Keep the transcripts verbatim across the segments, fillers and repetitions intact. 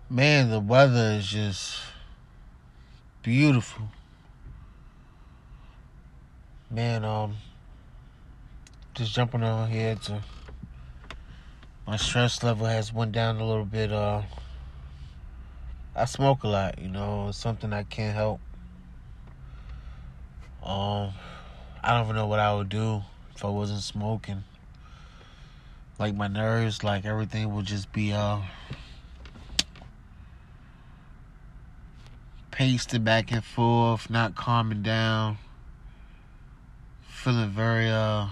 Man, the weather is just beautiful. Man, um, just jumping on here to my stress level has went down a little bit. Uh, I smoke a lot, you know, it's something I can't help. Um, I don't even know what I would do if I wasn't smoking. Like my nerves, like everything would just be uh pacing back and forth, not calming down, feeling very uh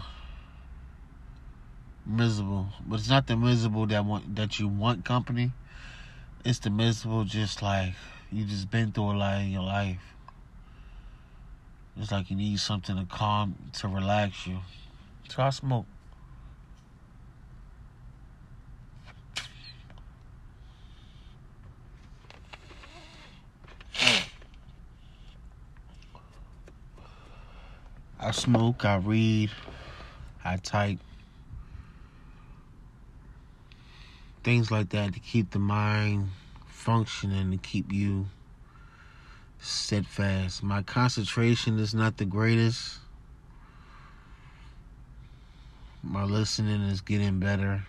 miserable. But it's not the miserable that want that you want company. It's the miserable just like you just been through a lot in your life. It's like you need something to calm to relax you. So I smoke. I smoke, I read, I type. Things like that to keep the mind functioning, to keep you steadfast. My concentration is not the greatest. My listening is getting better.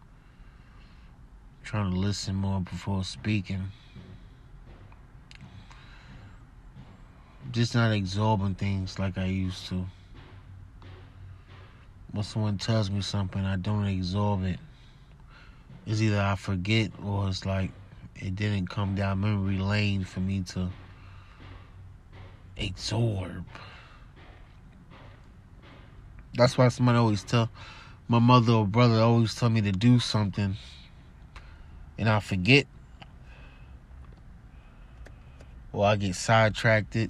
I'm trying to listen more before speaking. Just not absorbing things like I used to. When someone tells me something, I don't absorb it. It's either I forget or it's like it didn't come down memory lane for me to absorb. That's why somebody always tell my mother or brother always tell me to do something and I forget or I get sidetracked and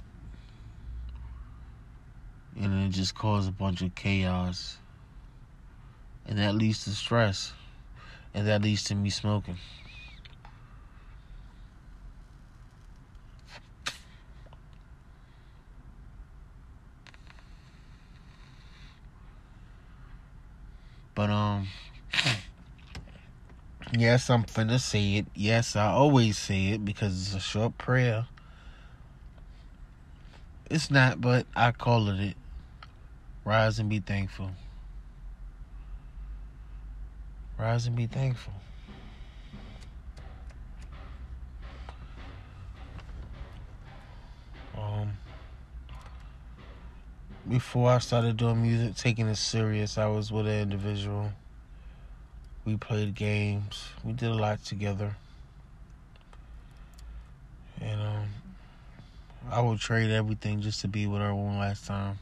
it just causes a bunch of chaos. And that leads to stress. And that leads to me smoking. But, um, yes, I'm finna say it. Yes, I always say it because it's a short prayer. It's not, but I call it it. Rise and be thankful. Rise and be thankful. Um, before I started doing music, taking it serious, I was with an individual. We played games. We did a lot together. And um, I would trade everything just to be with her one last time.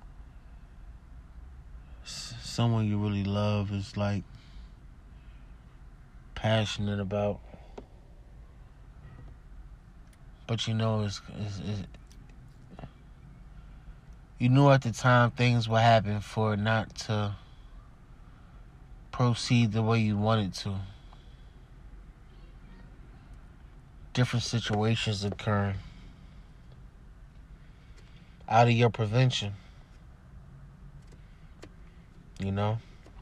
S- someone you really love is like passionate about, but you know it's, it's, it's you knew at the time things would happen for it not to proceed the way you wanted to. Different situations occurring out of your prevention, you know.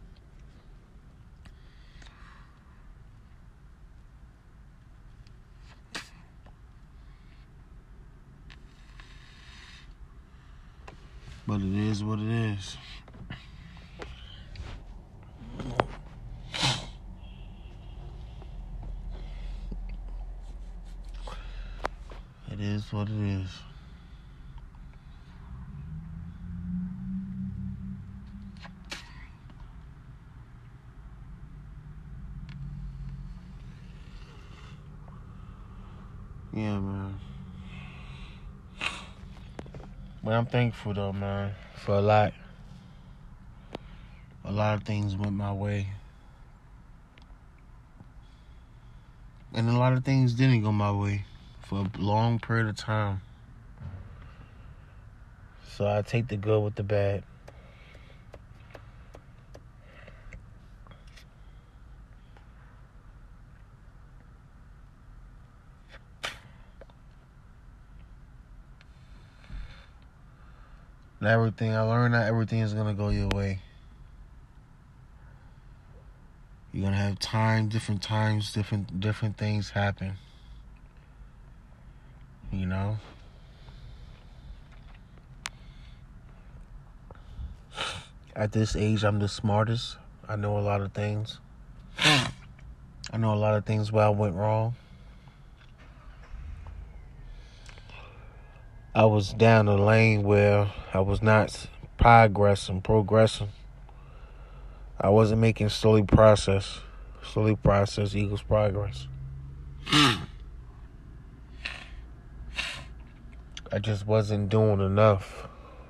But it is what it is. It is what it is. Yeah, man. But I'm thankful though, man, for a lot. A lot of things went my way. And a lot of things didn't go my way for a long period of time. So I take the good with the bad. And everything I learned, not everything is gonna go your way. You're gonna have time, different times, different different things happen. you know. At this age, I'm the smartest. I know a lot of things. I know a lot of things where I went wrong. I was down a lane where I was not progressing, progressing. I wasn't making slowly process. Slowly process equals progress. I just wasn't doing enough.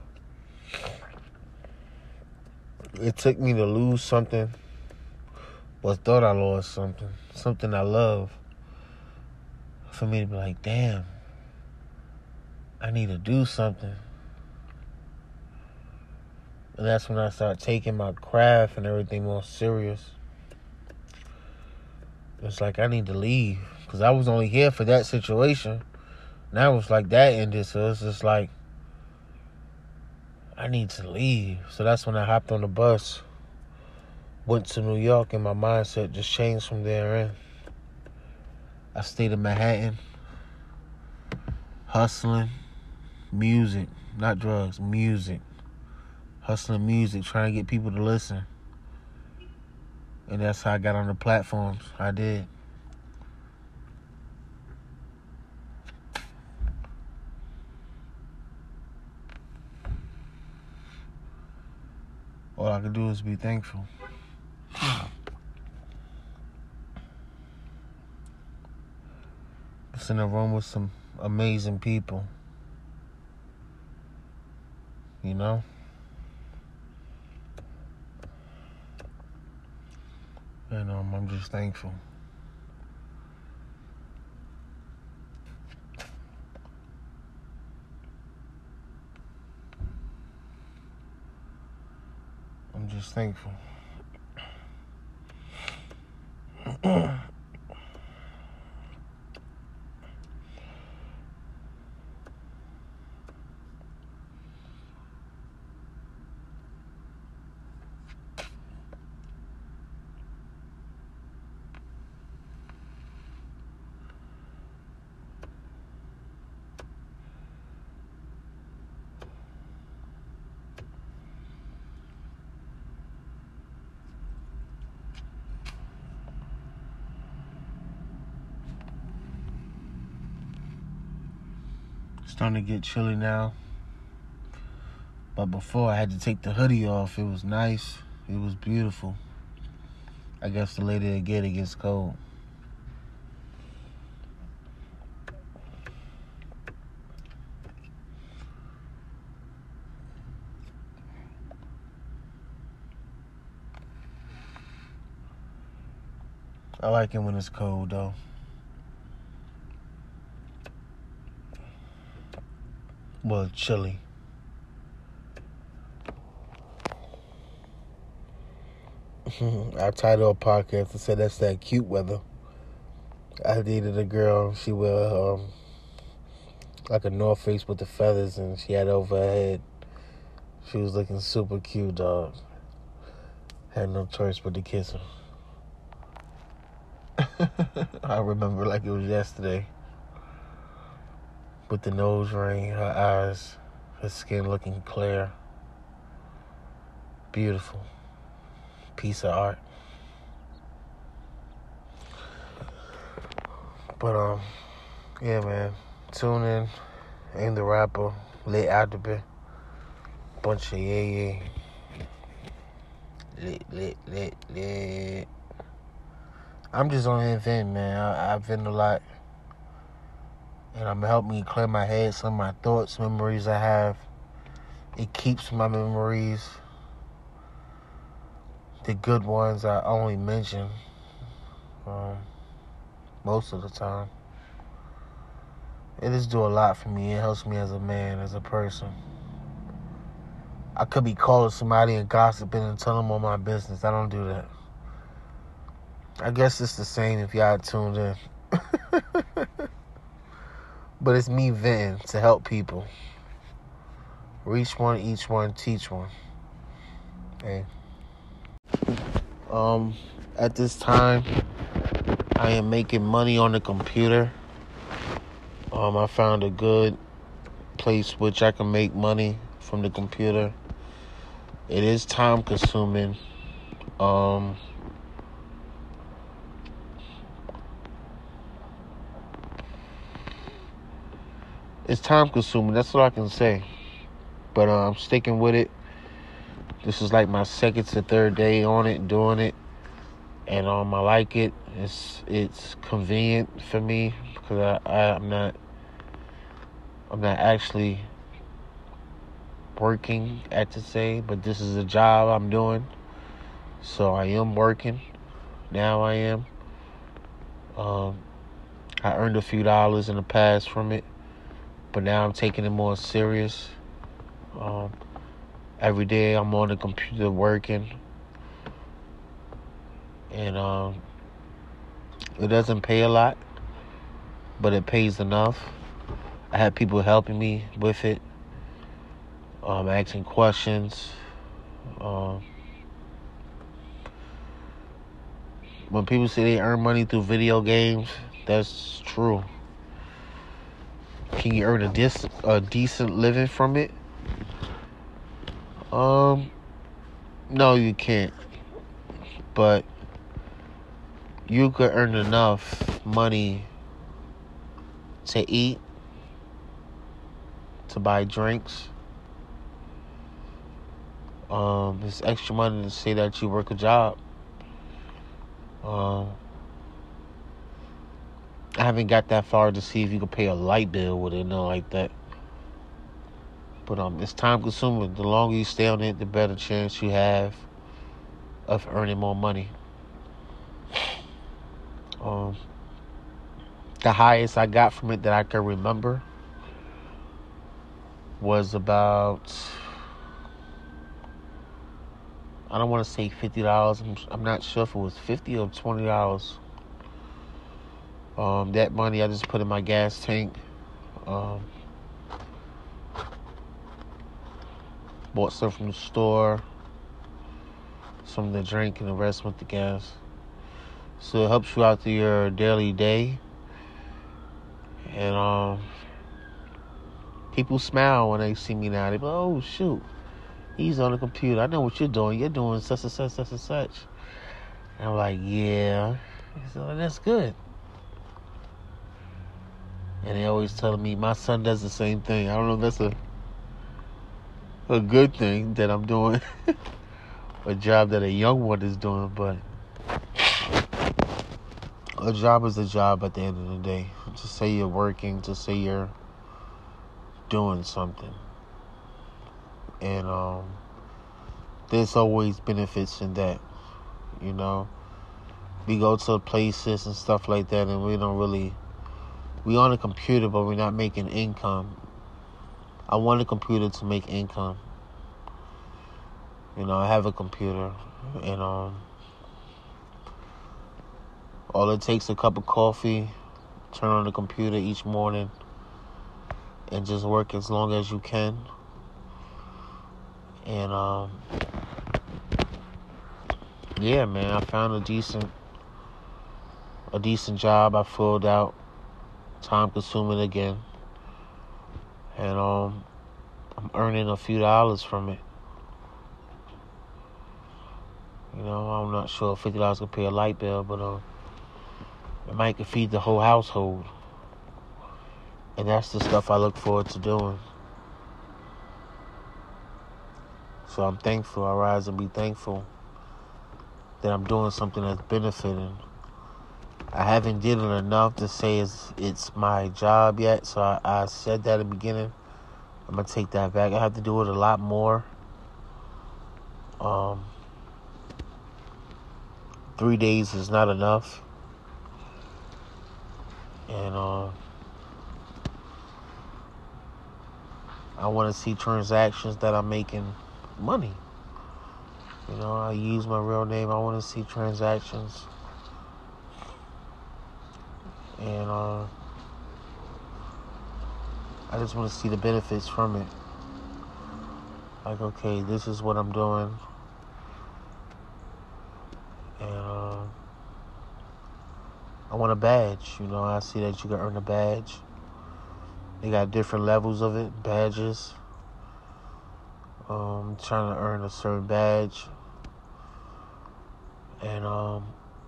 It took me to lose something, but thought I lost something, something I love, for me to be like, damn, I need to do something. And that's when I started taking my craft and everything more serious. It's like I need to leave, because I was only here for that situation. Now it's like that ended, so it's just like, I need to leave. So that's when I hopped on the bus, went to New York, and my mindset just changed from there in. I stayed in Manhattan, hustling, music, not drugs, music. Hustling music, trying to get people to listen. And that's how I got on the platforms. I did. All I can do is be thankful. It's in a room with some amazing people. You know? And um, I'm just thankful. I'm just thankful. Starting to get chilly now. But before, I had to take the hoodie off. It was nice. It was beautiful. I guess the later it gets, it gets cold. I like it when it's cold, though. Well, chilly. I titled a podcast and said that's that cute weather. I dated a girl. She wore um, like a North Face with the feathers, and she had over her head. She was looking super cute, dog. Had no choice but to kiss her. I remember like it was yesterday. With the nose ring, her eyes, her skin looking clear. Beautiful. Piece of art. But, um, yeah, man. Tune in. Aim the Rapper. Lit Algebra. Bunch of yeah, yeah. Lit, lit, lit, lit. I'm just on here venting, man. I, I vent a lot. And I'm helping me clear my head, some of my thoughts, memories I have. It keeps my memories. The good ones I only mention um, most of the time. It just do a lot for me. It helps me as a man, as a person. I could be calling somebody and gossiping and telling them all my business. I don't do that. I guess it's the same if y'all tuned in. But it's me venting to help people. Reach one, each one, teach one. Hey. Um, at this time, I am making money on the computer. Um, I found a good place which I can make money from the computer. It is time consuming. Um, it's time consuming. That's all I can say. But uh, I'm sticking with it. This is like my second to third day on it, doing it, and um, I like it. It's it's convenient for me because I, I I'm not I'm not actually working at the say, but this is a job I'm doing, so I am working. Now I am. Um, I earned a few dollars in the past from it, but now I'm taking it more serious. Um, every day I'm on the computer working, and um, it doesn't pay a lot, but it pays enough. I have people helping me with it, um, asking questions. Um, when people say they earn money through video games, that's true. Can you earn a, dis- a decent living from it? Um, no, you can't. But you could earn enough money to eat, to buy drinks. Um, it's extra money to say that you work a job. Um, I haven't got that far to see if you can pay a light bill with it, nothing like that. But um, it's time consuming. The longer you stay on it, the better chance you have of earning more money. Um, the highest I got from it that I can remember was about, I don't want to say fifty dollars. I'm, I'm not sure if it was fifty or twenty dollars. Um, that money I just put in my gas tank. Um, bought stuff from the store, some to drink, and the rest went to gas. So it helps you out through your daily day. And um, people smile when they see me now. They be like, oh, shoot, he's on the computer. I know what you're doing. You're doing such and such, such and such. And I'm like, yeah. So that's good. And they always telling me my son does the same thing. I don't know if that's a a good thing that I'm doing a job that a young one is doing, but a job is a job at the end of the day. To say you're working, to say you're doing something. And um, there's always benefits in that, you know. We go to places and stuff like that, and we don't really, we on a computer, but we're not making income. I want a computer to make income. You know, I have a computer, and um, all it takes is a cup of coffee, turn on the computer each morning, and just work as long as you can. And um, yeah, man, I found a decent, a decent job. I filled out, time consuming again, and um, I'm earning a few dollars from it. You know, I'm not sure if fifty dollars can pay a light bill, but uh, it might can feed the whole household. And that's the stuff I look forward to doing. So I'm thankful. I rise and be thankful that I'm doing something that's benefiting. I haven't did it enough to say it's, it's my job yet, so I, I said that at the beginning. I'm going to take that back. I have to do it a lot more. Um, three days is not enough. And uh, I want to see transactions that I'm making money. You know, I use my real name. I want to see transactions. And uh, I just want to see the benefits from it. Like, okay, this is what I'm doing. And uh, I want a badge. You know, I see that you can earn a badge. They got different levels of it, badges. Um, trying to earn a certain badge. And um,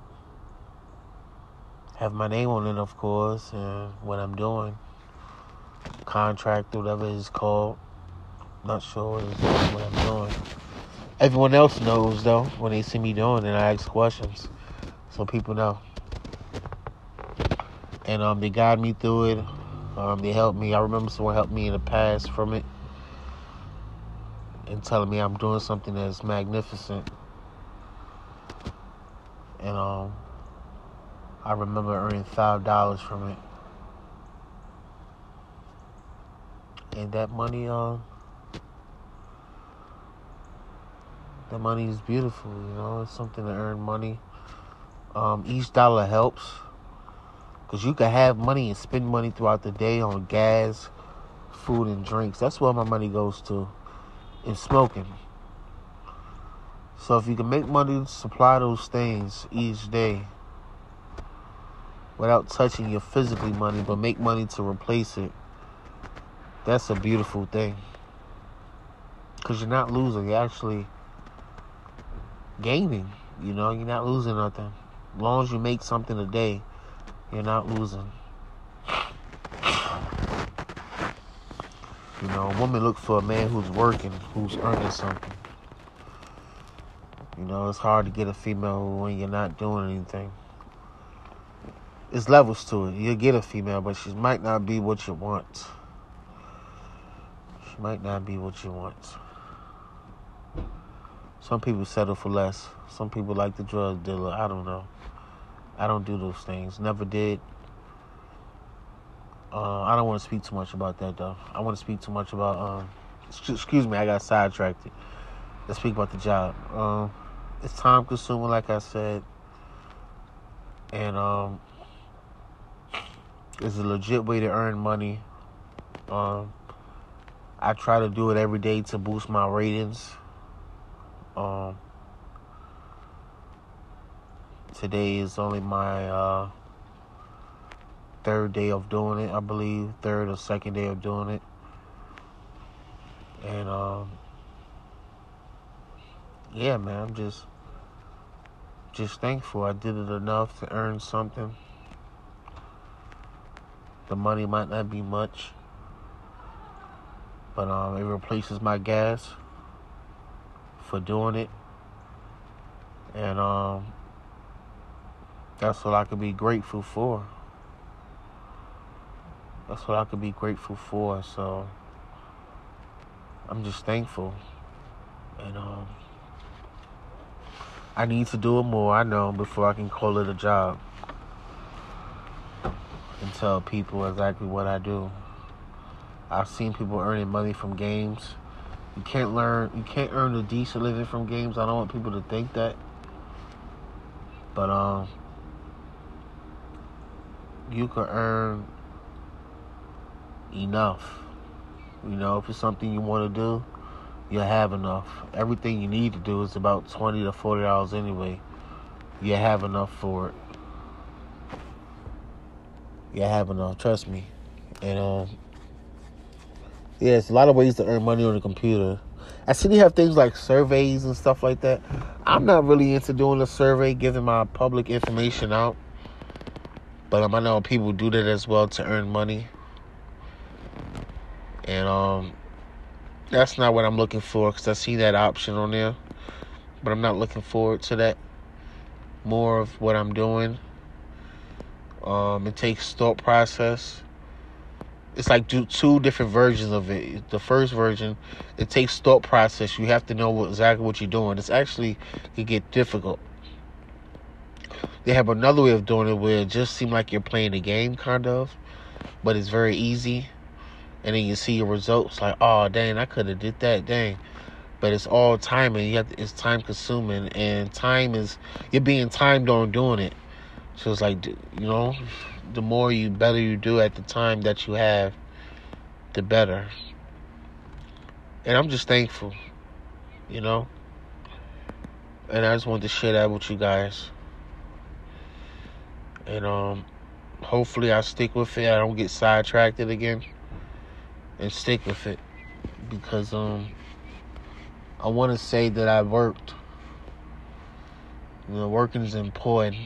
have my name on it, of course, and what I'm doing. Contract, whatever it's called. Not sure what I'm doing. Everyone else knows, though, when they see me doing it, I ask questions. So people know. And um, they guide me through it. Um, they helped me. I remember someone helped me in the past from it. And telling me I'm doing something that's magnificent. And um, I remember earning five dollars from it. And that money, uh, that money is beautiful, you know. It's something to earn money. Um, each dollar helps. Because you can have money and spend money throughout the day on gas, food, and drinks. That's where my money goes to. And smoking. So if you can make money to supply those things each day without touching your physically money, but make money to replace it, that's a beautiful thing. Because you're not losing. You're actually gaining. You know, you're not losing nothing. As long as you make something a day, you're not losing. You know, a woman looks for a man who's working, who's earning something. You know, it's hard to get a female when you're not doing anything. There's levels to it. You'll get a female, but she might not be what you want. She might not be what you want. Some people settle for less. Some people like the drug dealer. I don't know. I don't do those things. Never did. Uh, I don't want to speak too much about that, though. I want to speak too much about... Um, excuse me, I got sidetracked. Let's speak about the job. Um, it's time-consuming, like I said. And um, it's a legit way to earn money. Um, I try to do it every day to boost my ratings. Um, today is only my... Uh, third day of doing it, I believe. Third or second day of doing it. And, um, yeah, man, I'm just, just thankful. I did it enough to earn something. The money might not be much, but um, it replaces my gas for doing it. And um, that's what I could be grateful for. That's what I could be grateful for. So I'm just thankful. And um, I need to do it more, I know, before I can call it a job. And tell people exactly what I do. I've seen people earning money from games. You can't learn, you can't earn a decent living from games. I don't want people to think that. But um, you can earn enough. You know, if it's something you want to do, you'll have enough. Everything you need to do is about twenty to forty dollars anyway. You have enough for it. You have enough, trust me. And um, yeah, it's a lot of ways to earn money on the computer. I see they have things like surveys and stuff like that. I'm not really into doing a survey, giving my public information out. But um, I know people do that as well to earn money. And um, that's not what I'm looking for, because I see that option on there. But I'm not looking forward to that. More of what I'm doing. Um, it takes thought process. It's like do two different versions of it. The first version, it takes thought process. You have to know what, exactly what you're doing. It's actually, it get difficult. They have another way of doing it where it just seems like you're playing a game, kind of. But it's very easy. And then you see your results like, oh, dang, I could have did that, dang. But it's all timing. You have to, it's time consuming. And time is, you're being timed on doing it. So it's like, you know, the more you, better you do at the time that you have, the better. And I'm just thankful, you know. And I just wanted to share that with you guys. And um, hopefully I stick with it. I don't get sidetracked again. and stick with it, because um I want to say that I worked. You know, working is important.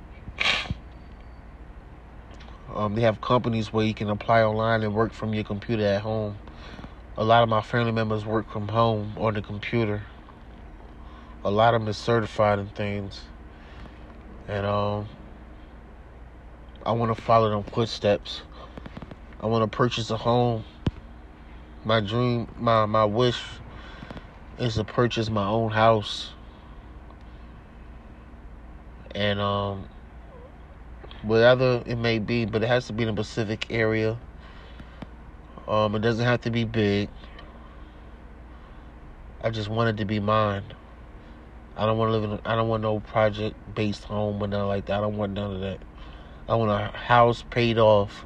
Um, they have companies where you can apply online and work from your computer at home. A lot of my family members work from home on the computer. A lot of them is certified in things. And um, I want to follow them footsteps. I want to purchase a home. My dream, my, my wish is to purchase my own house. And um, whatever it may be, but it has to be in a specific area. Um, it doesn't have to be big. I just want it to be mine. I don't want to live in. I don't want no project-based home or nothing like that. I don't want none of that. I want a house paid off,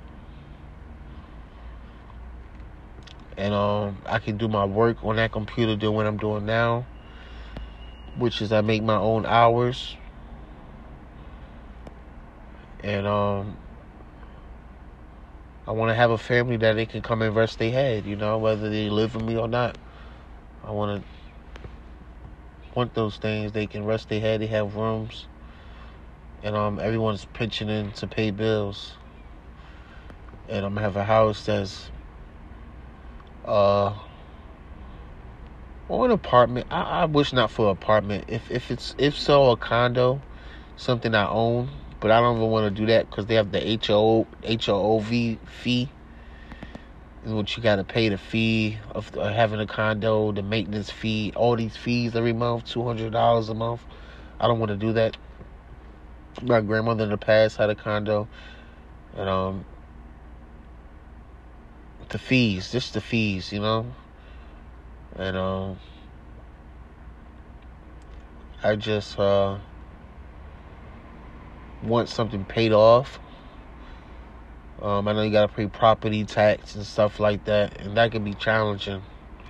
and um, I can do my work on that computer, do what I'm doing now, which is I make my own hours, and um. I want to have a family that they can come and rest their head, you know, whether they live with me or not. I want to want those things. They can rest their head. They have rooms, and um, everyone's pitching in to pay bills. And I'm gonna have a house that's uh, or an apartment. I, I wish not for an apartment. If if it's if so, a condo, something I own. But I don't even want to do that because they have the H O O V fee, in which you got to pay the fee of having a condo, the maintenance fee, all these fees every month, two hundred dollars a month. I don't want to do that. My grandmother in the past had a condo, and um, the fees, just the fees, you know, and um, I just uh. want something paid off. Um, I know you gotta pay property tax and stuff like that, and that can be challenging.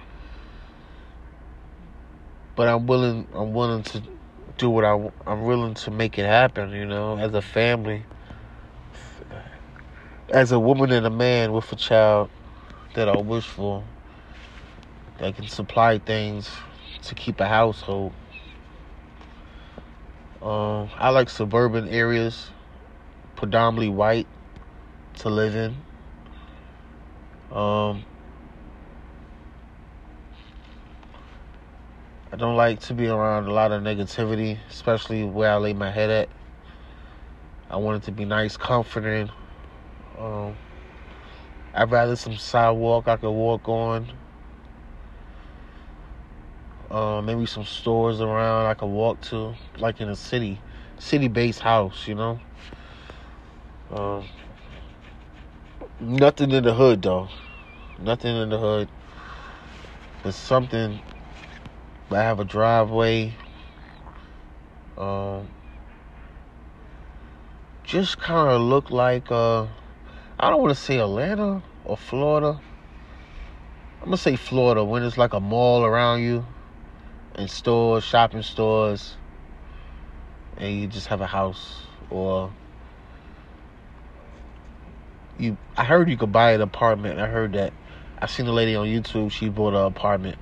But I'm willing. I'm willing to do what I. I'm willing to make it happen. You know, as a family, as a woman and a man with a child that I wish for, that can supply things to keep a household. Um, I like suburban areas, predominantly white, to live in. Um, I don't like to be around a lot of negativity, especially where I lay my head at. I want it to be nice, comforting. Um, I'd rather some sidewalk I could walk on. Uh, maybe some stores around I could walk to, like in a city, city-based house, you know. Um, nothing in the hood though, nothing in the hood. But something. I have a driveway. Um, just kind of look like uh, I don't want to say Atlanta or Florida. I'm gonna say Florida, when it's like a mall around you. And stores, shopping stores, and you just have a house. Or you I heard you could buy an apartment. I heard that. I seen a lady on YouTube, she bought an apartment.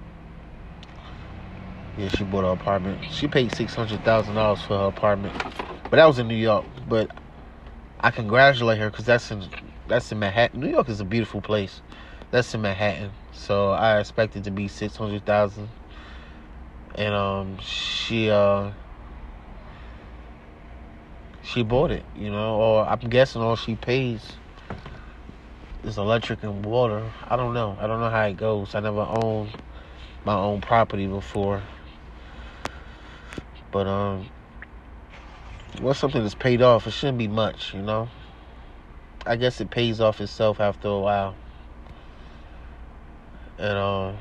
Yeah, she bought an apartment. She paid six hundred thousand dollars for her apartment. But that was in New York. But I congratulate her because that's in that's in Manhattan. New York is a beautiful place. That's in Manhattan. So I expect it to be six hundred thousand dollars. And um, she uh, she bought it, you know, or I'm guessing all she pays is electric and water. I don't know. I don't know how it goes. I never owned my own property before. But um, once something is paid off, it shouldn't be much, you know. I guess it pays off itself after a while. And um.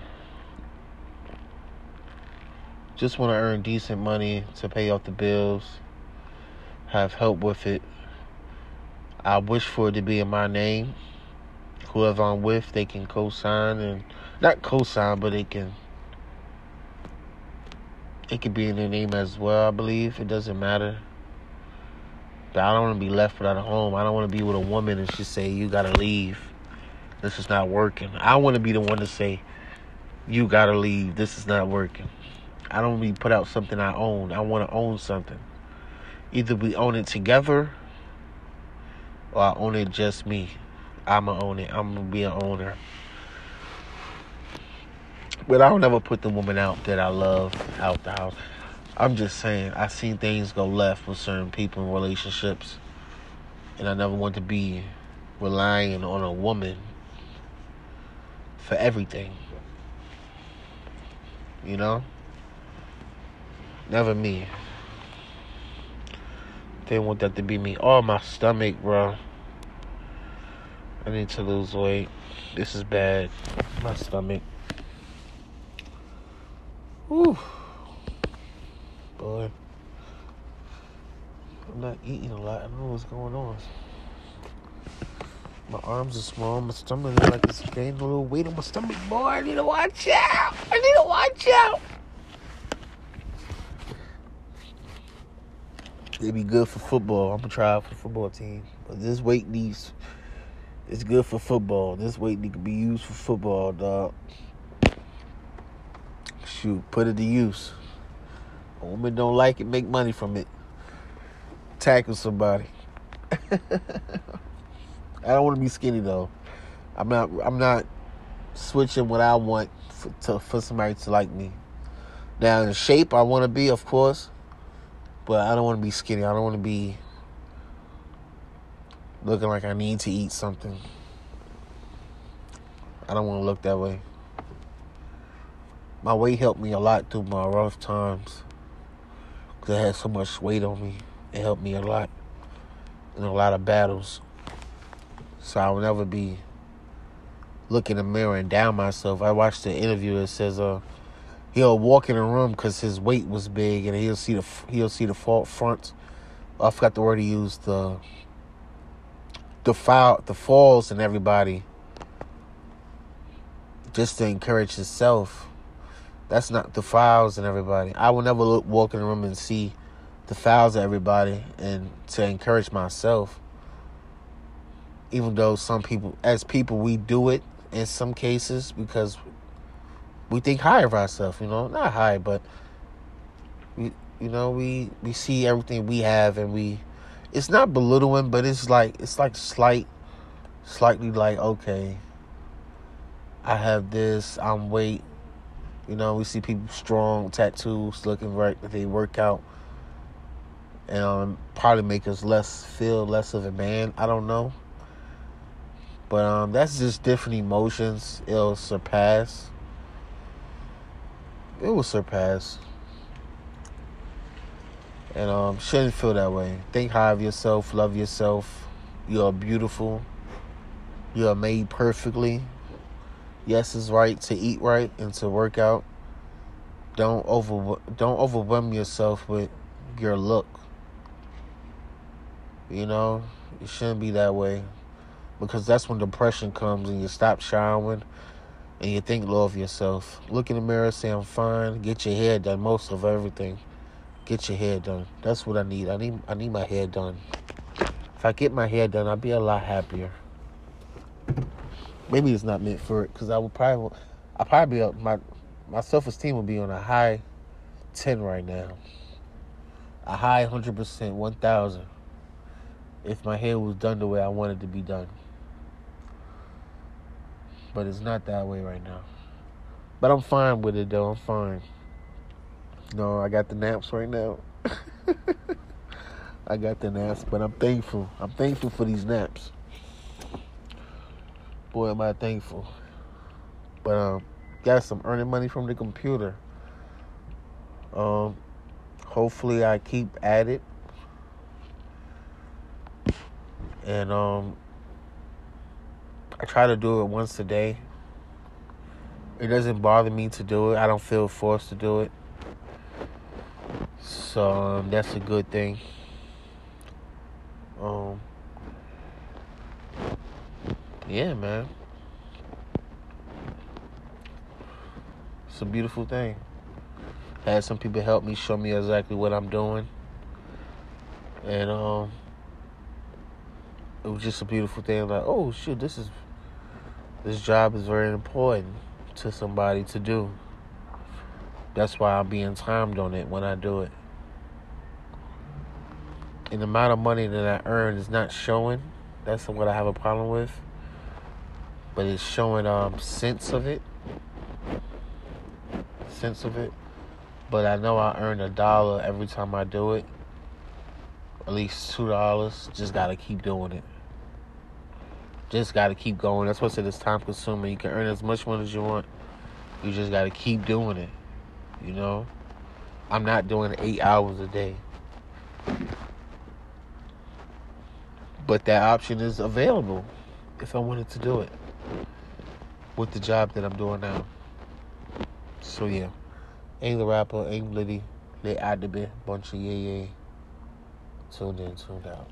Just want to earn decent money to pay off the bills, have help with it. I wish for it to be in my name. Whoever I'm with, they can co-sign, and not co-sign, but they can, it could be in their name as well, I believe. It doesn't matter. But I don't want to be left without a home. I don't want to be with a woman and she say, you got to leave. This is not working. I want to be the one to say, you gotta leave. This is not working. I don't want to put out something I own. I want to own something. Either we own it together, or I own it just me. I'm going to own it. I'm going to be an owner. But I don't ever put the woman out that I love out the house. I'm just saying, I've seen things go left with certain people in relationships. And I never want to be relying on a woman for everything. You know? Never me. Didn't want that to be me. Oh, my stomach, bro. I need to lose weight. This is bad. My stomach. Whew. Boy. I'm not eating a lot. I don't know what's going on. My arms are small. My stomach is like it's gaining a little weight on my stomach. Boy, I need to watch out. I need to watch out. It'd be good for football. I'm going to try out for the football team. But this weight needs... It's good for football. This weight need to be used for football, dog. Shoot, put it to use. A woman don't like it, make money from it. Tackle somebody. I don't want to be skinny though. I'm not. I'm not switching what I want for, to, for somebody to like me. Now, in shape, I want to be, of course, but I don't want to be skinny. I don't want to be looking like I need to eat something. I don't want to look that way. My weight helped me a lot through my rough times. Because I had so much weight on me. It helped me a lot in a lot of battles. So I will never be looking in the mirror and down myself. I watched the interview that says uh, he'll walk in a room because his weight was big and he'll see the he'll see the front. I forgot the word he used. The the foul, the falls and everybody, just to encourage himself. That's not the fouls and everybody. I will never look, walk in the room and see the fouls of everybody and to encourage myself. Even though some people, as people, we do it in some cases because we think high of ourselves, you know. Not high, but, we, you know, we, we see everything we have and we, it's not belittling, but it's like, it's like slight, slightly like, okay, I have this, I'm weight. You know, we see people strong, tattoos, looking right, they work out. And um, probably make us less, feel less of a man. I don't know. But um, that's just different emotions. It'll surpass. It will surpass. And um, shouldn't feel that way. Think high of yourself. Love yourself. You are beautiful. You are made perfectly. Yes, it's right to eat right and to work out. Don't over don't overwhelm yourself with your look. You know, it shouldn't be that way. Because that's when depression comes and you stop showering and you think low of yourself. Look in the mirror, say I'm fine. Get your hair done. Most of everything. Get your hair done. That's what I need. I need I need my hair done. If I get my hair done, I'll be a lot happier. Maybe it's not meant for it because I would probably, I probably be up, my my self esteem would be on a high ten right now, a high one hundred percent, one thousand, if my hair was done the way I wanted to be done. But it's not that way right now. But I'm fine with it though. I'm fine. No, I got the naps right now. I got the naps, but I'm thankful. I'm thankful for these naps. Boy, am I thankful. But um, got some earning money from the computer. Um, hopefully I keep at it. And um, I try to do it once a day. It doesn't bother me to do it. I don't feel forced to do it. So um, that's a good thing. Um, yeah, man. It's a beautiful thing. Had some people help me, show me exactly what I'm doing. And um, it was just a beautiful thing. Like, oh, shit, this is This job is very important to somebody to do. That's why I'm being timed on it when I do it. And the amount of money that I earn is not showing. That's what I have a problem with. But it's showing um sense of it. Sense of it. But I know I earn a dollar every time I do it. At least two dollars. Just gotta keep doing it. Just gotta keep going. That's what I said, it's time consuming. You can earn as much money as you want. You just gotta keep doing it. You know? I'm not doing eight hours a day. But that option is available if I wanted to do it with the job that I'm doing now. So yeah, Aim the Rapper, Aim Liddy, Lit Adibit, bunch of yay yay. Tuned in, tuned out.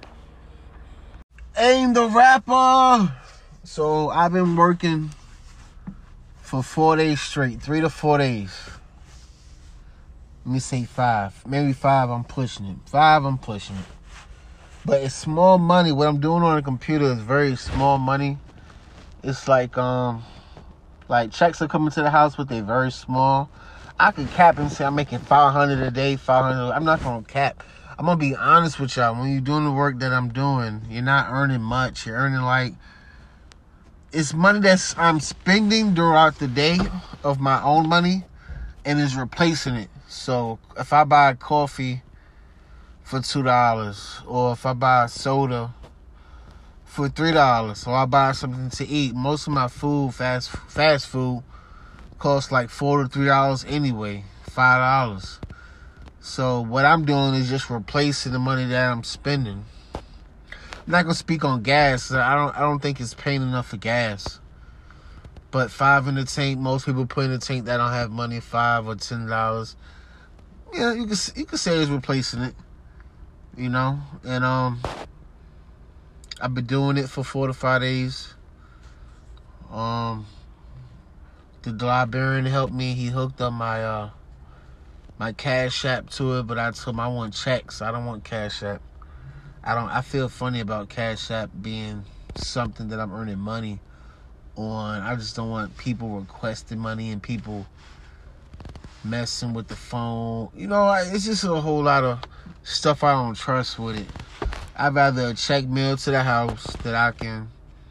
Aim the Rapper. So I've been working for four days straight, three to four days. Let me say five, maybe five. I'm pushing it. Five, I'm pushing it. But it's small money. What I'm doing on the computer is very small money. It's like um, like checks are coming to the house, but they're very small. I could cap and say I'm making five hundred a day, five hundred. I'm not gonna cap. I'm gonna be honest with y'all. When you're doing the work that I'm doing, you're not earning much. You're earning like, it's money that's I'm spending throughout the day of my own money, and is replacing it. So if I buy a coffee for two dollars, or if I buy a soda for three dollars, or I buy something to eat, most of my food, fast fast food, costs like four to three dollars anyway, five dollars. So what I'm doing is just replacing the money that I'm spending. I'm not gonna speak on gas. I don't I don't think it's paying enough for gas. But five in the tank, most people put in the tank that don't have money, five or ten dollars. Yeah, you can you can say it's replacing it. You know, and um, I've been doing it for four to five days. Um, the librarian helped me. He hooked up my uh my Cash App to it, but I told him I want checks. I don't want Cash App. I don't. I feel funny about Cash App being something that I'm earning money on. I just don't want people requesting money and people messing with the phone. You know, it's just a whole lot of stuff I don't trust with it. I'd rather a check mail to the house that I can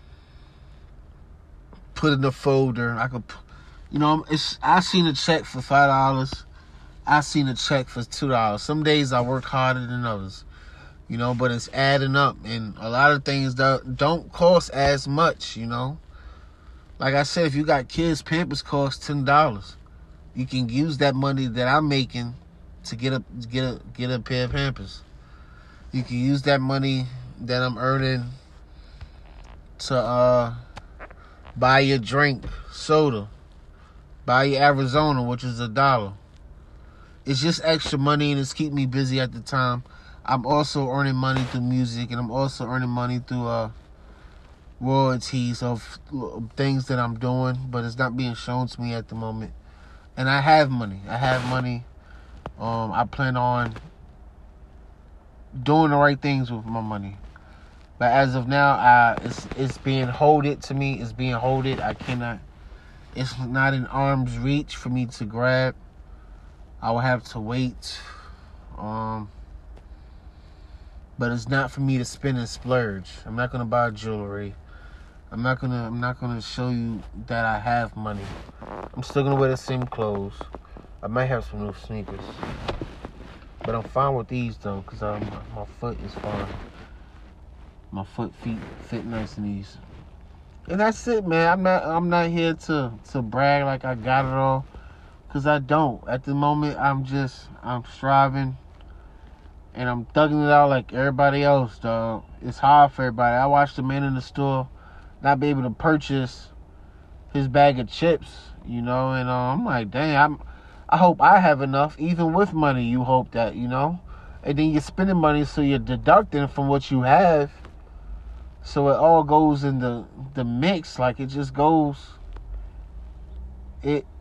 put in the folder. I could, you know, it's. I seen a check for five dollars. I seen a check for two dollars. Some days I work harder than others, you know, but it's adding up, and a lot of things that don't cost as much, you know. Like I said, if you got kids, Pampers cost ten dollars. You can use that money that I'm making to get a get a get a pair of Pampers. You can use that money that I'm earning to uh, buy your drink, soda, buy your Arizona, which is a dollar. It's just extra money, and it's keeping me busy at the time. I'm also earning money through music, and I'm also earning money through uh, royalties of things that I'm doing, but it's not being shown to me at the moment. And I have money. I have money. Um, I plan on doing the right things with my money. But as of now, I, it's it's being holded to me. It's being holded. I cannot. It's not in arm's reach for me to grab. I will have to wait. Um, but it's not for me to spend and splurge. I'm not gonna buy jewelry. I'm not gonna. I'm not gonna show you that I have money. I'm still gonna wear the same clothes. I might have some new sneakers, but I'm fine with these though, cause um, my foot is fine. My foot feet fit nice in these, and that's it, man. I'm not. I'm not here to to brag like I got it all, cause I don't. At the moment, I'm just. I'm striving, and I'm thugging it out like everybody else, dog. It's hard for everybody. I watched the man in the store not be able to purchase his bag of chips, you know, and uh, I'm like, dang, I'm, I hope I have enough. Even with money, you hope that, you know, and then you're spending money, so you're deducting from what you have, so it all goes in the, the mix, like it just goes, it,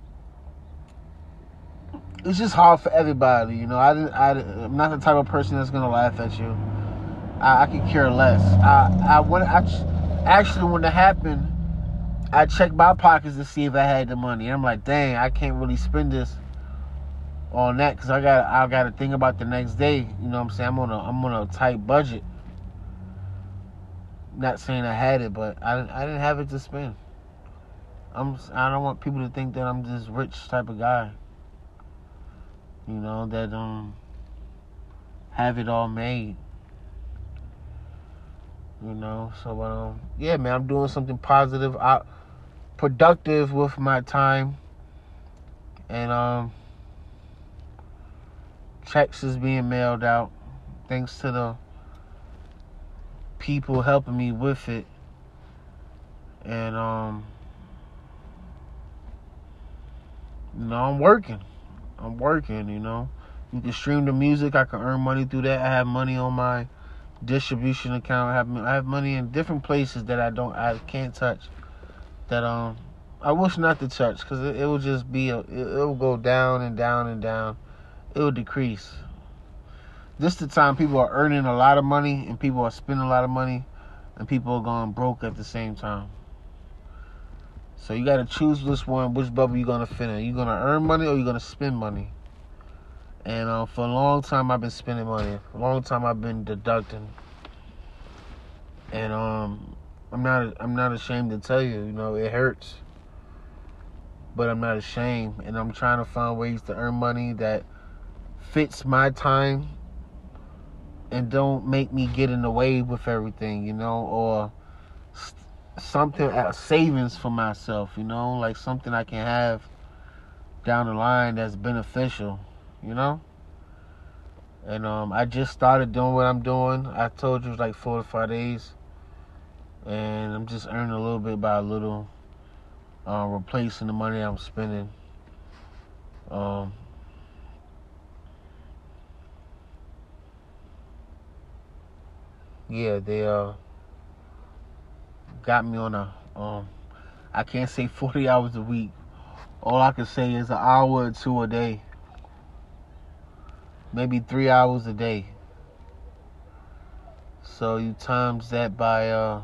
it's just hard for everybody, you know. I didn't, I, I'm not the type of person that's gonna laugh at you. I, I could care less. I, I, when I, actually, when it happened, I checked my pockets to see if I had the money. I'm like, dang, I can't really spend this on that because I got I got to think about the next day. You know what I'm saying? I'm on a I'm on a tight budget. Not saying I had it, but I I didn't have it to spend. I'm I don't want people to think that I'm this rich type of guy. You know, that um have it all made. You know, so um yeah, man, I'm doing something positive, I, productive with my time, and um checks is being mailed out thanks to the people helping me with it, and um you know, I'm working. I'm working, you know. You can stream the music. I can earn money through that. I have money on my distribution account. I have I have money in different places that I don't I can't touch. That um I wish not to touch because it, it will just be a, it, it will go down and down and down. It will decrease. This the time people are earning a lot of money and people are spending a lot of money, and people are going broke at the same time. So you got to choose this one, which bubble you're going to fit in. You're going to earn money or you're going to spend money. And uh, for a long time, I've been spending money. For a long time, I've been deducting. And um, I'm not I'm not ashamed to tell you, you know, it hurts. But I'm not ashamed. And I'm trying to find ways to earn money that fits my time and don't make me get in the way with everything, you know, or something, a savings for myself, you know, like something I can have down the line that's beneficial, you know. And um, I just started doing what I'm doing. I told you it was like four to five days, and I'm just earning a little bit by a little, uh, replacing the money I'm spending. Um, yeah, they uh. got me on a, um, I can't say forty hours a week. All I can say is an hour or two a day. Maybe three hours a day. So you times that by uh,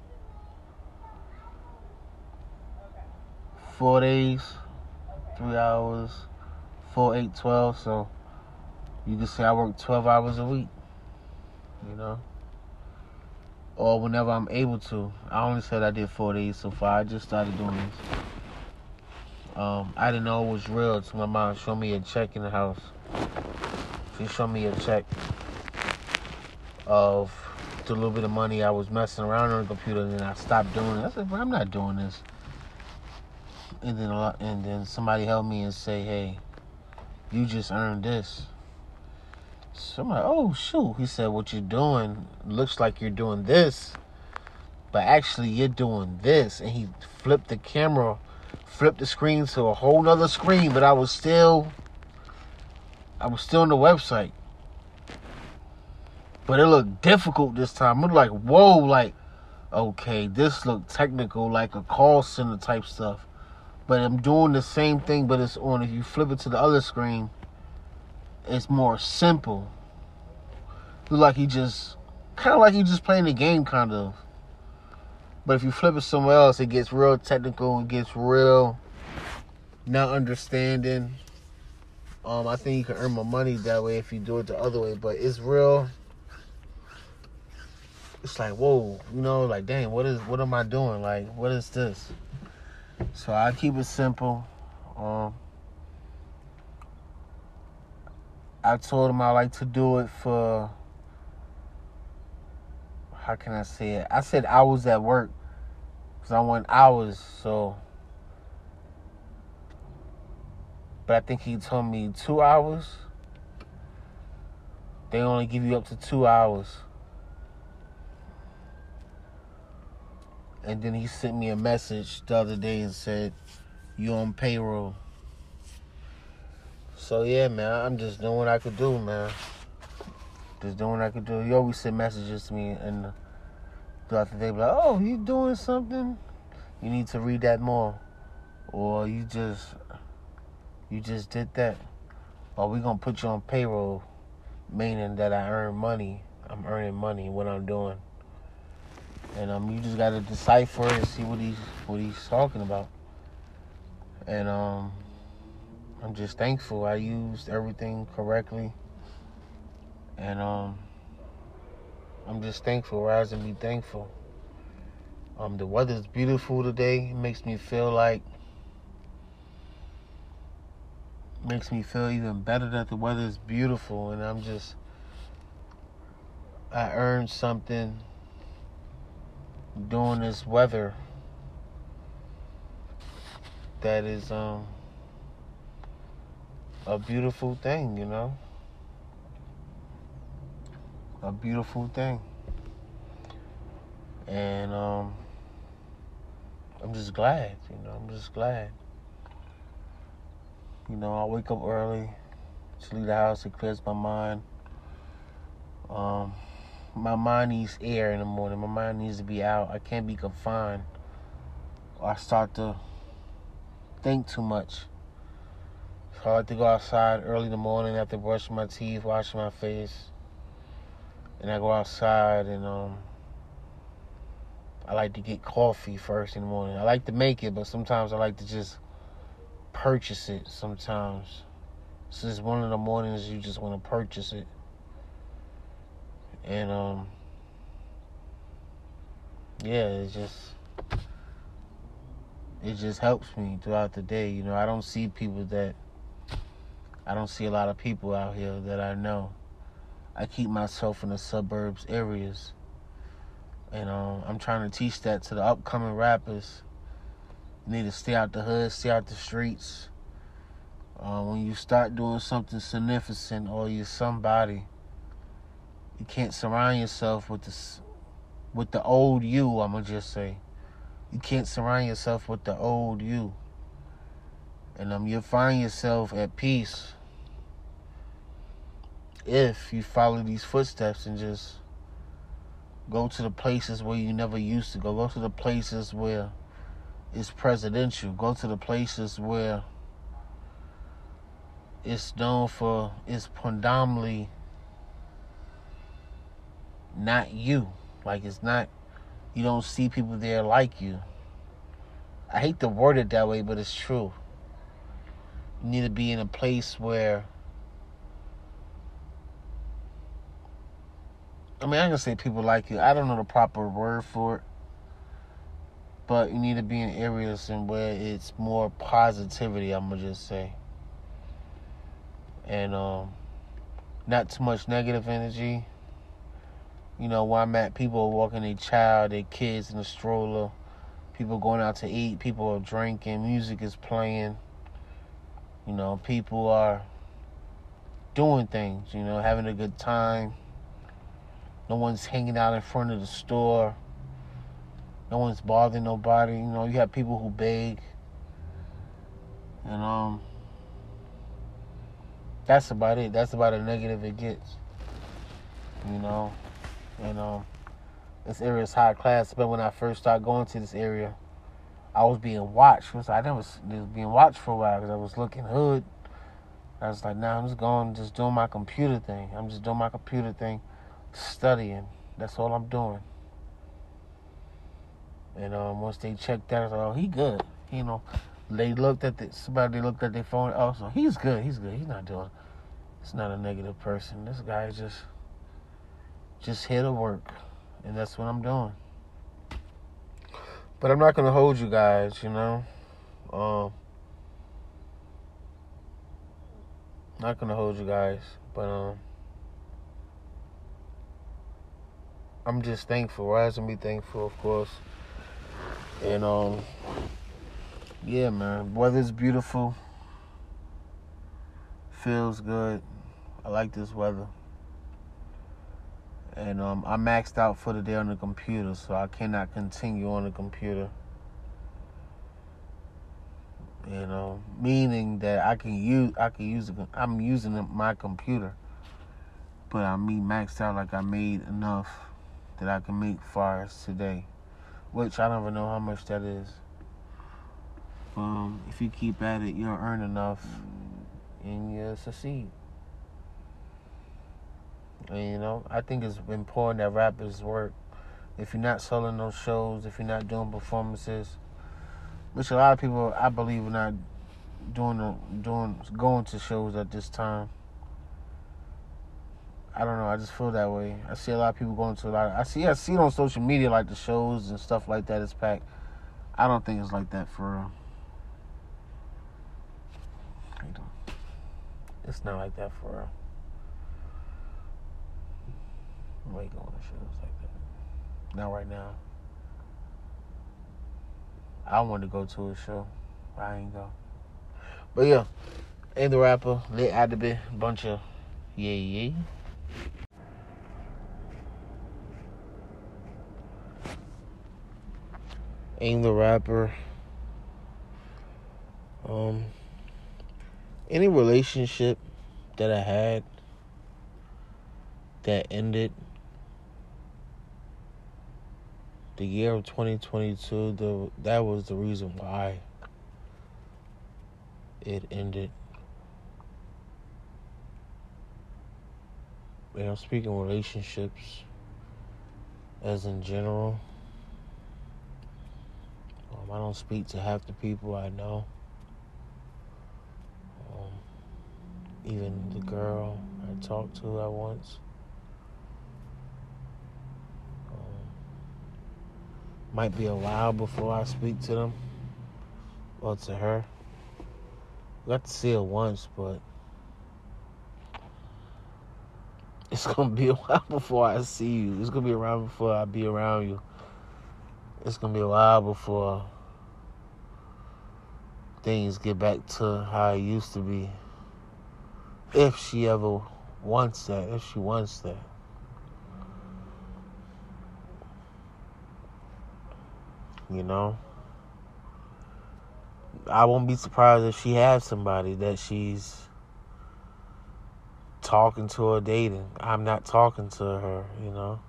four days, three hours, four, eight, twelve. So you can say I work twelve hours a week, you know. Or whenever I'm able to. I only said I did four days so far. I just started doing this. Um, I didn't know it was real until my mom showed me a check in the house. She showed me a check of the little bit of money I was messing around on the computer, and then I stopped doing it. I said, "Well, I'm not doing this." And then a lot, and then somebody helped me and say, "Hey, you just earned this." So I'm like, "Oh shoot!" He said, "What you're doing looks like you're doing this, but actually you're doing this." And he flipped the camera, flipped the screen to a whole nother screen, but I was still, I was still on the website. But it looked difficult this time. It looked like, whoa, like, okay, this looked technical, like a call center type stuff. But I'm doing the same thing, but it's on. If you flip it to the other screen, it's more simple. Look like you just, kind of like you just playing the game, kind of. But if you flip it somewhere else, it gets real technical. It gets real not understanding. Um, I think you can earn more money that way if you do it the other way. But it's real. It's like, whoa, you know, like, dang, what is, what am I doing? Like, what is this? So I keep it simple. Um, I told him I like to do it for, how can I say it? I said hours at work because I want hours, so. But I think he told me two hours. They only give you up to two hours. And then he sent me a message the other day and said, "You on payroll." So yeah, man, I'm just doing what I could do, man. Just doing what I could do. He always send messages to me and throughout the day, like, "Oh, you doing something? You need to read that more," or "You just, you just did that," or "We gonna put you on payroll," meaning that I earn money. I'm earning money what I'm doing. And um, you just gotta decipher it and see what he what he's talking about. And um, I'm just thankful I used everything correctly. And um, I'm just thankful. Rise and be thankful. Um, the weather's beautiful today. It makes me feel like, makes me feel even better that the weather is beautiful. And I'm just, I earned something doing this weather that is um a beautiful thing, you know? A beautiful thing. And um I'm just glad, you know, I'm just glad. You know, I wake up early to leave the house, it clears my mind. Um my mind needs air in the morning. My mind needs to be out. I can't be confined. Or I start to think too much. So I like to go outside early in the morning after brushing my teeth, washing my face. And I go outside and um, I like to get coffee first in the morning. I like to make it, but sometimes I like to just purchase it sometimes. So it's one of the mornings you just want to purchase it. And um, yeah, it just, it just helps me throughout the day. You know, I don't see people that, I don't see a lot of people out here that I know. I keep myself in the suburbs areas. And um, I'm trying to teach that to the upcoming rappers. You need to stay out the hood, stay out the streets. Uh, when you start doing something significant or you're somebody, you can't surround yourself with the, with the old you, I'm going to just say. You can't surround yourself with the old you. And um, you'll find yourself at peace if you follow these footsteps and just go to the places where you never used to go. Go to the places where it's presidential. Go to the places where it's known for, it's predominantly not you. Like, it's not, you don't see people there like you. I hate to word it that way, but it's true. You need to be in a place where, I mean, I can say people like you. I don't know the proper word for it. But you need to be in areas in where it's more positivity, I'm going to just say. And um, not too much negative energy. You know, where I'm at, people are walking their child, their kids in a stroller. People going out to eat. People are drinking. Music is playing. You know, people are doing things, you know, having a good time. No one's hanging out in front of the store. No one's bothering nobody. You know, you have people who beg. And um, that's about it. That's about as negative it gets. You know, and um, this area is high class. But when I first started going to this area, I was being watched. I never was being watched for a while because I was looking hood. I was like, nah, I'm just going, just doing my computer thing. I'm just doing my computer thing, studying. That's all I'm doing. And um, once they checked that, I was like, oh, he good. You know, they looked at the, somebody looked at their phone. Oh, so he's good. He's good. He's not doing, he's not a negative person. This guy is just, just here to work. And that's what I'm doing. But I'm not going to hold you guys, you know. Um, not going to hold you guys. But um, I'm just thankful. Rise and be thankful, of course. And um, yeah, man. Weather's beautiful. Feels good. I like this weather. And um, I maxed out for the day on the computer, so I cannot continue on the computer. You know, meaning that I can use, I can use, a, I'm using my computer, but I mean maxed out like I made enough that I can make fires today, which I don't even know how much that is. Um, if you keep at it, you'll earn enough, and you'll succeed. And, you know, I think it's important that rappers work. If you're not selling those shows, if you're not doing performances, which a lot of people, I believe, are not doing the, doing going to shows at this time. I don't know. I just feel that way. I see a lot of people going to a lot. Of, I see. I see it on social media, like the shows and stuff like that is packed. I don't think it's like that for real. It's not like that for real. I ain't going to shows like that. Not right now. I wanted to go to a show. I ain't go. But yeah, ain't the rapper, Lit Adaby, bunch of yeah yeah. Ain't the rapper. Um, any relationship that I had that ended the year of twenty twenty-two, the that was the reason why it ended. You know, speaking relationships as in general, um, I don't speak to half the people I know. Um, even the girl I talked to at once. Um, might be a while before I speak to them or to her. Got to see her once, but it's gonna be a while before I see you. It's gonna be around before I be around you. It's gonna be a while before things get back to how it used to be. If she ever wants that, if she wants that. You know? I won't be surprised if she has somebody that she's talking to or dating. I'm not talking to her, you know?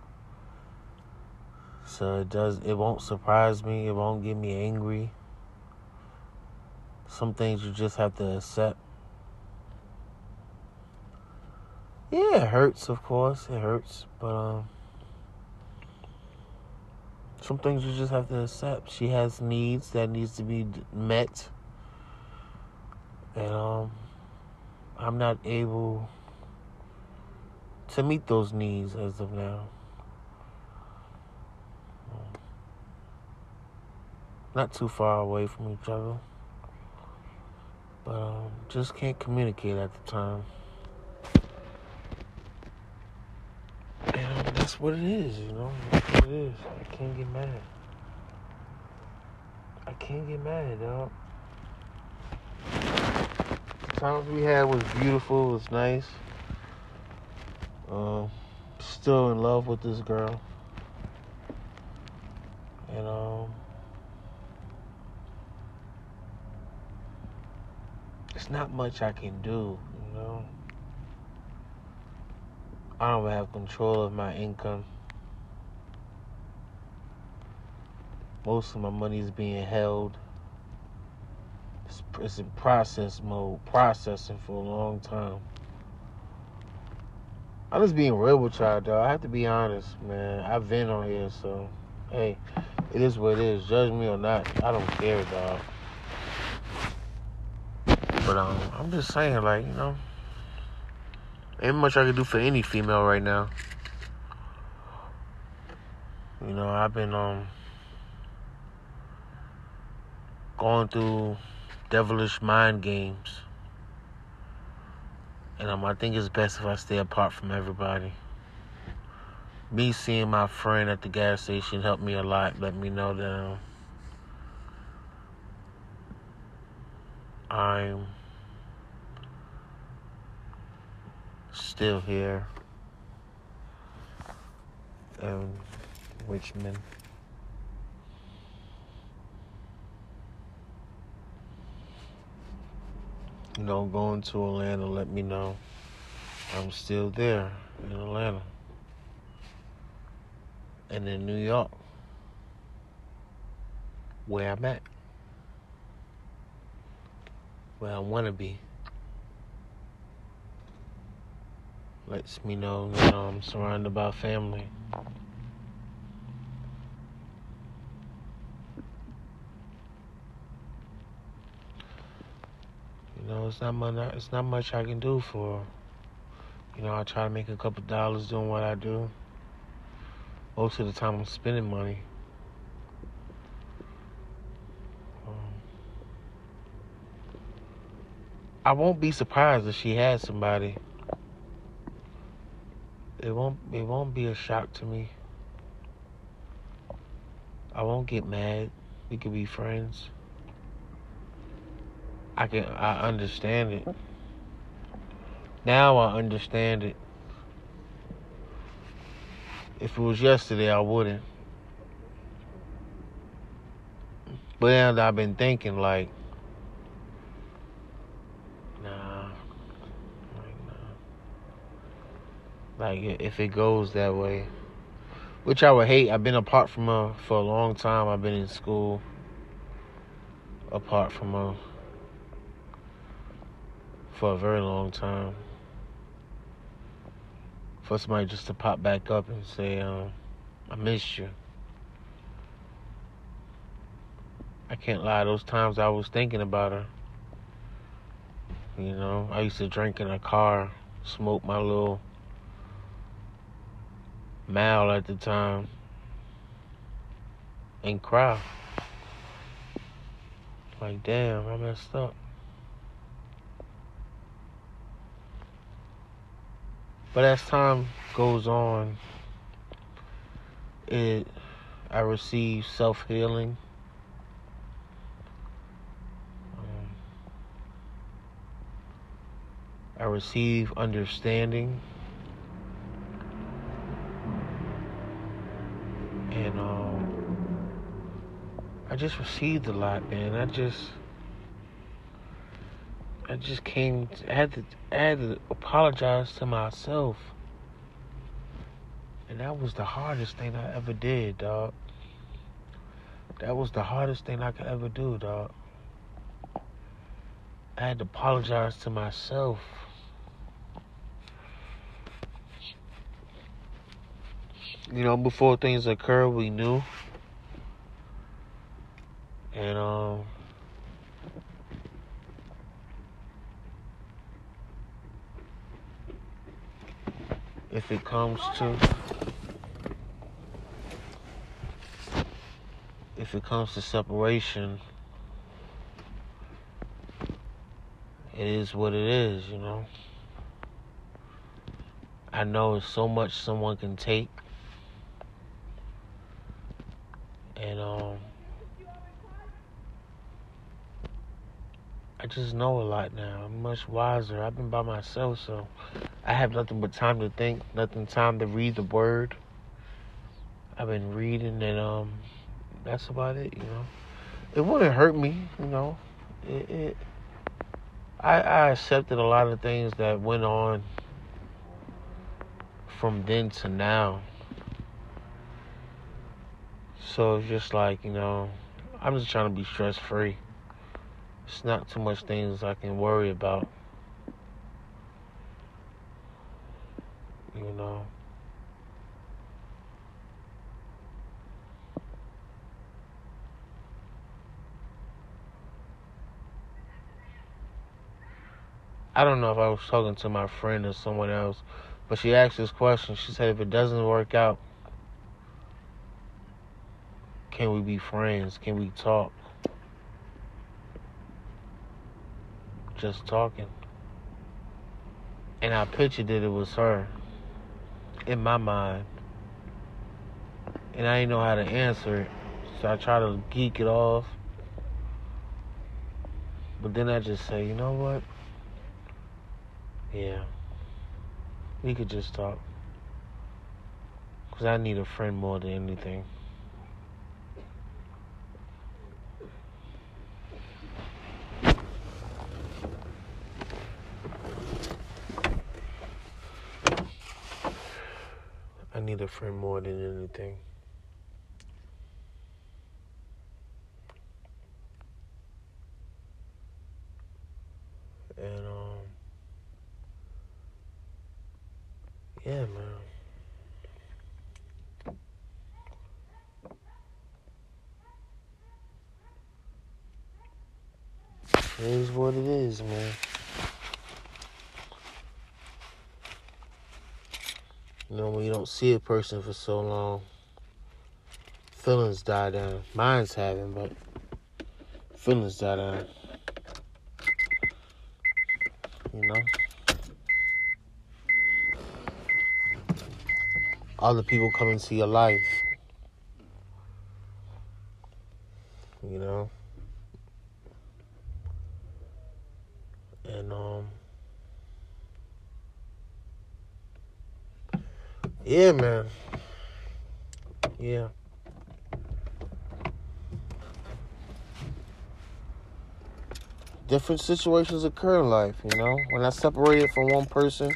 So it does it won't surprise me, it won't get me angry. Some things you just have to accept. Yeah, it hurts, of course. It hurts. But um, some things you just have to accept. She has needs that needs to be met. And um, I'm not able to meet those needs as of now. Not too far away from each other. But um, just can't communicate at the time. And um, that's what it is, you know. That's what it is. I can't get mad. I can't get mad, dog. The times we had was beautiful, was nice. Um, still in love with this girl. And um, it's not much I can do, you know. I don't have control of my income. Most of my money is being held. It's, it's in process mode, processing for a long time. I'm just being real with y'all, dog. I have to be honest, man. I've been on here, so, hey, it is what it is. Judge me or not, I don't care, dog. But um, I'm just saying, like, you know, ain't much I can do for any female right now. You know, I've been um going through devilish mind games. And um, I think it's best if I stay apart from everybody. Me seeing my friend at the gas station helped me a lot. Let me know that um, I'm still here in Richmond. You know, going to Atlanta, let me know I'm still there in Atlanta. And in New York, where I'm at, where I want to be. Lets me know, you know, I'm surrounded by family. it's not much. It's not much I can do for her. You know, I try to make a couple dollars doing what I do. Most of the time, I'm spending money. Um, I won't be surprised if she has somebody. It won't. It won't be a shock to me. I won't get mad. We could be friends. I can. I understand it. Now I understand it. If it was yesterday, I wouldn't. But then I've been thinking like, nah, like, nah. Like if it goes that way, which I would hate. I've been apart from her for a long time. I've been in school apart from her for a very long time. For somebody just to pop back up and say, um, I missed you. I can't lie, those times I was thinking about her. You know, I used to drink in a car, smoke my little Mal at the time, and cry. Like, damn, I messed up. But as time goes on, it I receive self-healing. Um, I receive understanding. And um, I just received a lot, man. I just, I just came. To, I had to, I had to apologize to myself, and that was the hardest thing I ever did, dog. That was the hardest thing I could ever do, dog. I had to apologize to myself. You know, before things occur, we knew. And, um, if it comes to, if it comes to separation, it is what it is, you know. I know it's so much someone can take. And, um, I just know a lot now. I'm much wiser. I've been by myself, so I have nothing but time to think, nothing time to read the word. I've been reading, and um, that's about it, you know. It wouldn't hurt me, you know. It, it I, I accepted a lot of things that went on from then to now. So it's just like, you know, I'm just trying to be stress free. It's not too much things I can worry about. You know. I don't know if I was talking to my friend or someone else, but she asked this question. She said, if it doesn't work out, can we be friends? Can we talk? Just talking. And I pictured that it was her in my mind. And I didn't know how to answer it. So I tried to geek it off. But then I just say, you know what? Yeah. We could just talk. Because I need a friend more than anything. I need a friend more than anything. And, um, yeah, man. It is what it is, man. You know, when you don't see a person for so long, feelings die down. Mine's haven't, but feelings die down. You know? Other people come into your life. You know? And, um... yeah, man. Yeah. Different situations occur in life, you know? When I separated from one person,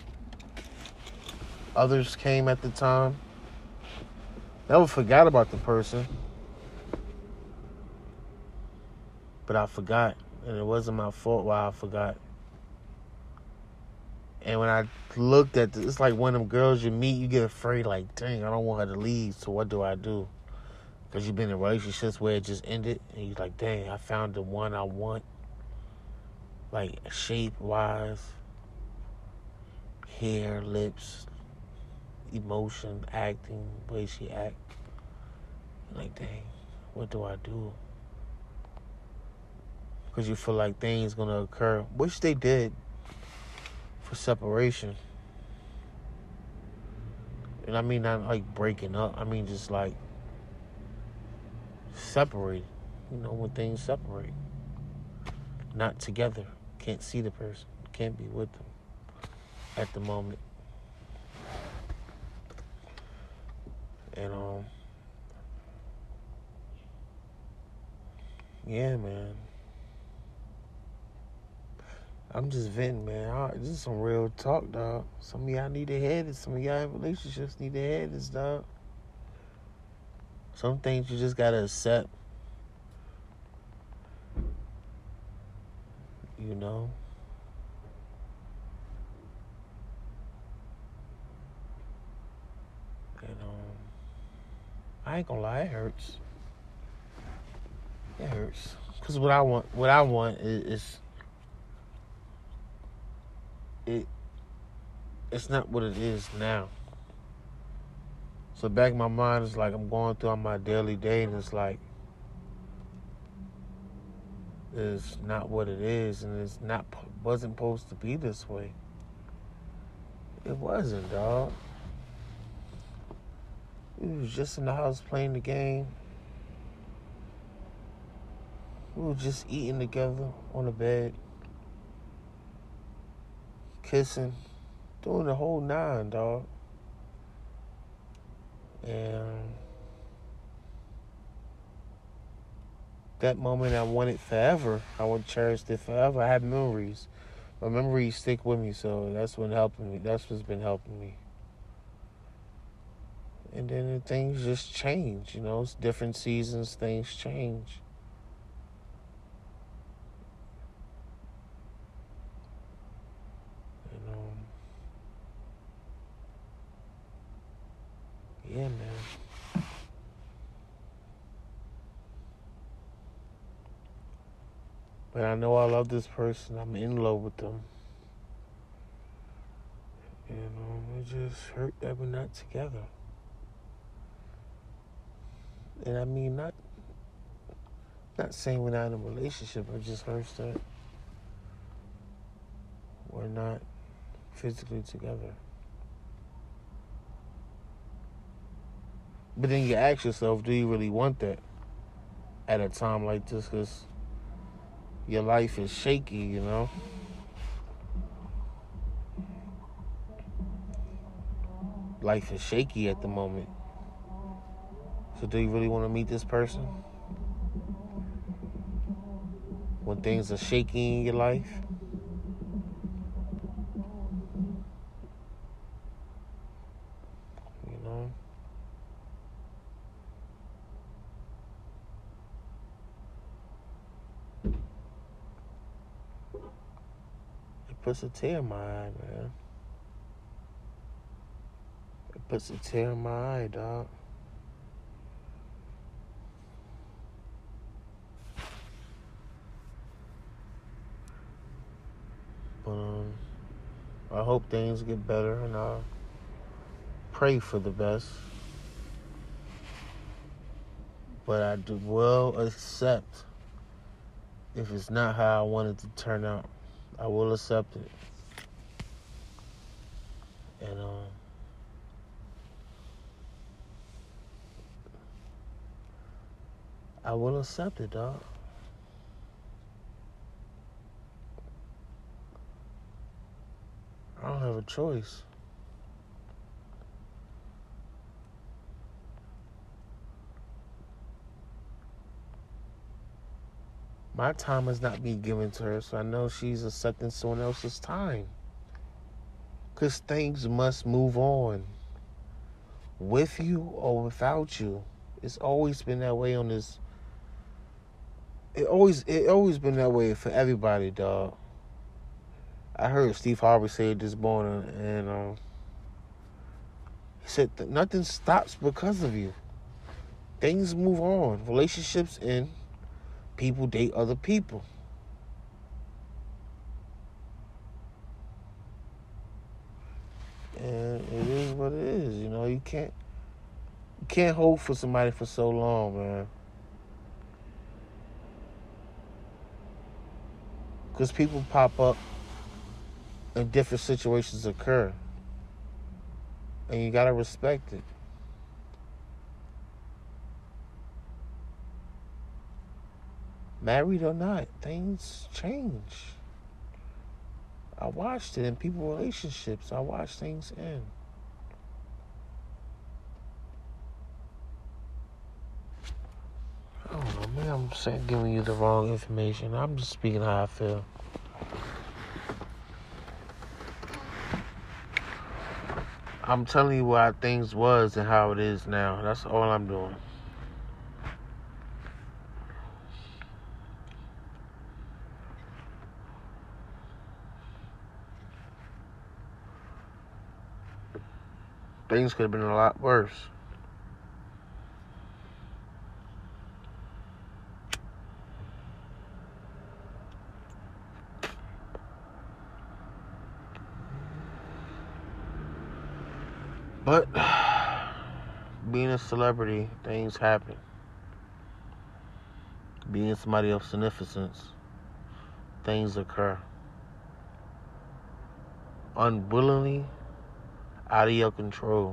others came at the time. Never forgot about the person. But I forgot. And it wasn't my fault why I forgot. And when I looked at this, it's like one of them girls you meet, you get afraid, like, dang, I don't want her to leave, so what do I do? Because you've been in relationships where it just ended, and you're like, dang, I found the one I want. Like, shape-wise, hair, lips, emotion, acting, way she act. Like, dang, what do I do? Because you feel like things going to occur, which they did for separation. And I mean not like breaking up. I mean just like separate. You know, when things separate. Not together. Can't see the person. Can't be with them at the moment. And um yeah, man. I'm just venting, man. I, this is some real talk, dog. Some of y'all need to hear this. Some of y'all in relationships need to hear this, dog. Some things you just gotta accept. You know? And um, I ain't gonna lie, it hurts. It hurts. Cause what I want, what I want is, is it. It's not what it is now. So back in my mind, it's like I'm going through on my daily day, and it's like it's not what it is, and it's not wasn't supposed to be this way. It wasn't, dog. We was just in the house playing the game. We were just eating together on the bed, kissing, doing the whole nine, dog. And that moment I wanted forever. I would cherish it forever. I have memories. My memories stick with me, so that's what helping me. That's what's been helping me. And then things just change, you know. It's different seasons, things change. And, um, yeah, man. But I know I love this person. I'm in love with them. And um, it just hurt that we're not together. And I mean, not not saying we're not in a relationship. It just hurts that we're not physically together. But then you ask yourself, do you really want that at a time like this? Because your life is shaky, you know? Life is shaky at the moment. So do you really want to meet this person? When things are shaky in your life? You know? It puts a tear in my eye, man. It puts a tear in my eye, dog. But um, I hope things get better, and I pray for the best, but I do will accept if it's not how I want it to turn out. I will accept it. And um, I will accept it, dog. I don't have a choice. My time is not being given to her, so I know she's accepting someone else's time. Because things must move on. With you or without you. It's always been that way on this. It always it always been that way for everybody, dog. I heard Steve Harvey say it this morning, and um, he said that nothing stops because of you. Things move on. Relationships end. People date other people. And it is what it is. You know, you can't you can't hold for somebody for so long, man. Because people pop up and different situations occur. And you gotta respect it. Married or not, things change. I watched it in people relationships. I watched things end. I don't know, maybe I'm saying, giving you the wrong information. I'm just speaking how I feel. I'm telling you how things was and how it is now. That's all I'm doing. Things could have been a lot worse. But being a celebrity, things happen. Being somebody of significance, things occur. Unwillingly, out of your control.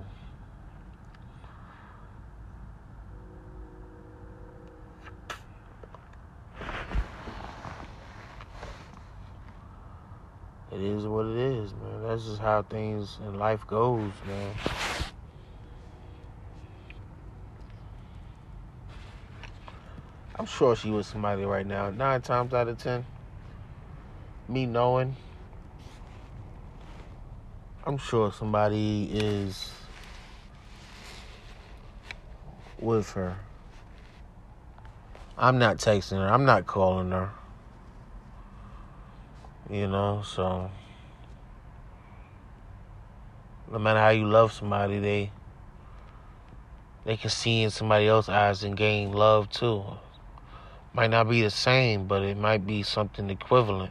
It is what it is, man. That's just how things in life goes, man. I'm sure she was somebody right now. Nine times out of ten, me knowing, I'm sure somebody is with her. I'm not texting her. I'm not calling her. You know, so no matter how you love somebody, they they can see in somebody else's eyes and gain love too. Might not be the same, but it might be something equivalent.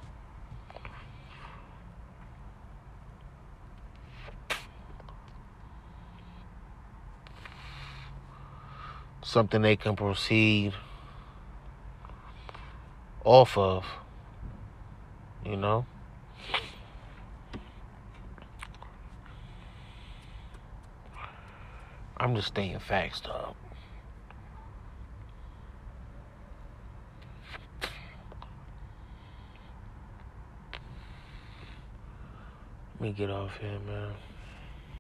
Something they can proceed off of, you know? I'm just stating facts, dog. Let me get off here, man.